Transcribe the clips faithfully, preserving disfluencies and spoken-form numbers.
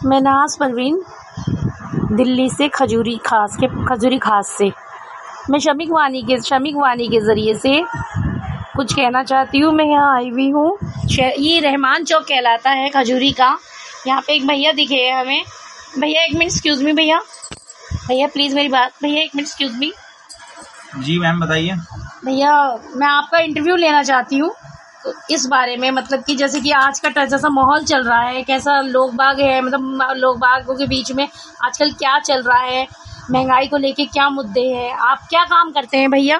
मैं नाज परवीन दिल्ली से खजूरी खास के खजूरी खास से मैं शमीक वानी के शमीक वानी के ज़रिए से कुछ कहना चाहती हूँ। मैं यहाँ आई हुई हूँ, ये रहमान चौक कहलाता है खजूरी का। यहाँ पे एक भैया दिखे हैं हमें। भैया एक मिनट, एक्सक्यूज़ मी भैया भैया प्लीज़ मेरी बात भैया एक मिनट, एक्सक्यूज़ मी। जी मैम बताइए। भैया मैं आपका इंटरव्यू लेना चाहती हूँ इस बारे में, मतलब कि जैसे कि आज का जैसा माहौल चल रहा है, कैसा लोग बाग है, मतलब लोग बागों के बीच में आजकल क्या चल रहा है, महंगाई को लेके क्या मुद्दे हैं। आप क्या काम करते हैं भैया?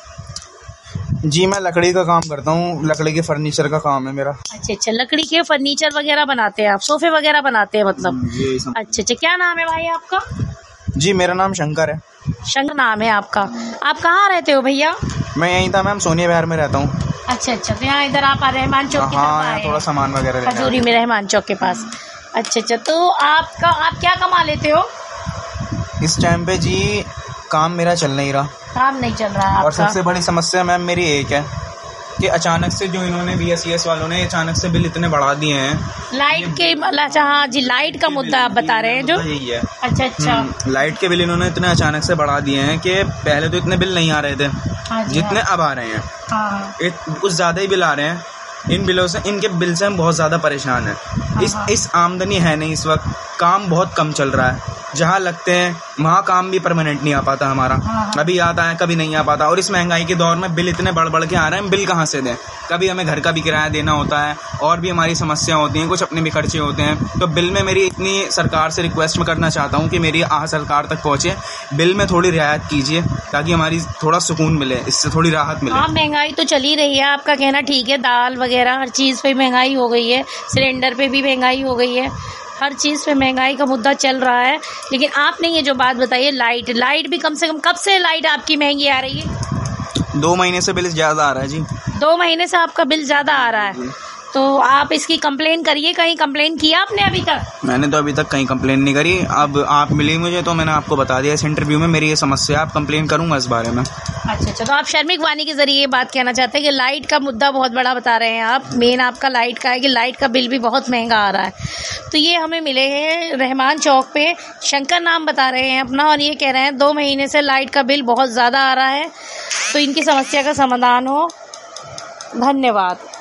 जी मैं लकड़ी का काम करता हूँ, लकड़ी के फर्नीचर का काम है मेरा। अच्छा अच्छा, लकड़ी के फर्नीचर वगैरह बनाते हैं आप, सोफे वगैरह बनाते हैं मतलब? अच्छा अच्छा, क्या नाम है भाई आपका? जी मेरा नाम शंकर है। शंकर नाम है आपका। आप कहाँ रहते हो भैया? मैं यहीं था मैम, सोनिया विहार में रहता हूँ। अच्छा अच्छा, तो यहाँ इधर आप रहमान चौक के हाँ, यहाँ थोड़ा सामान वगैरह खजूरी में रहमान चौक के पास। अच्छा अच्छा, तो आपका आप क्या कमा लेते हो इस टाइम पे? जी काम मेरा चल नहीं रहा, काम नहीं चल रहा है। और सबसे बड़ी समस्या मैम मेरी एक है कि अचानक से जो इन्होंने बी एस ई एस वालों ने अचानक से बिल इतने बढ़ा दिए हैं लाइट के। अच्छा हाँ जी, लाइट का मुद्दा आप बता रहे हैं जो? यही है। अच्छा अच्छा, लाइट के बिल इन्होंने इतने अचानक से बढ़ा दिए हैं कि पहले तो इतने बिल नहीं आ रहे थे। हाँ जी, जितने हाँ। अब आ रहे हैं, हाँ। कुछ ज्यादा ही बिल आ रहे हैं। इन बिलों से इनके बिल से हम बहुत ज्यादा परेशान हैं। हाँ, इस हाँ। इस आमदनी है नहीं इस वक्त, काम बहुत कम चल रहा है। जहाँ लगते हैं वहाँ काम भी परमानेंट नहीं आ पाता हमारा। हाँ, हाँ। कभी आता है कभी नहीं आ पाता, और इस महंगाई के दौर में बिल इतने बढ़ बढ़ के आ रहे हैं, बिल कहाँ से दें? कभी हमें घर का भी किराया देना होता है, और भी हमारी समस्या होती हैं, कुछ अपने भी खर्चे होते हैं। तो बिल में मेरी इतनी सरकार से रिक्वेस्ट में करना चाहता हूँ कि मेरी आह सरकार तक पहुँचे, बिल में थोड़ी रियायत कीजिए ताकि हमारी थोड़ा सुकून मिले, इससे थोड़ी राहत मिले। हाँ, महंगाई तो चल ही रही है, आपका कहना ठीक है। दाल वगैरह हर चीज़ पे महंगाई हो गई है, सिलेंडर पे भी महंगाई हो गई है, हर चीज़ पे महंगाई का मुद्दा चल रहा है। लेकिन आपने ये जो बात बताई है, लाइट लाइट भी कम से कम कब से लाइट आपकी महंगी आ रही है? दो महीने से बिल ज़्यादा आ रहा है जी। दो महीने से आपका बिल ज़्यादा आ रहा है, तो आप इसकी कंप्लेन करिए। कहीं कंप्लेन किया आपने अभी तक? मैंने तो अभी तक कहीं कंप्लेन नहीं करी। अब आप मिली मुझे तो मैंने आपको बता दिया इस इंटरव्यू में मेरी ये समस्या, आप कंप्लेन करूंगा इस बारे में। अच्छा अच्छा, तो आप शमीक वानी के जरिए ये बात कहना चाहते हैं कि लाइट का मुद्दा बहुत बड़ा बता रहे हैं आप। मेन आपका लाइट का है कि लाइट का बिल भी बहुत महंगा आ रहा है। तो ये हमें मिले हैं रहमान चौक पे, शंकर नाम बता रहे हैं अपना, और ये कह रहे हैं दो महीने से लाइट का बिल बहुत ज़्यादा आ रहा है, तो इनकी समस्या का समाधान हो। धन्यवाद।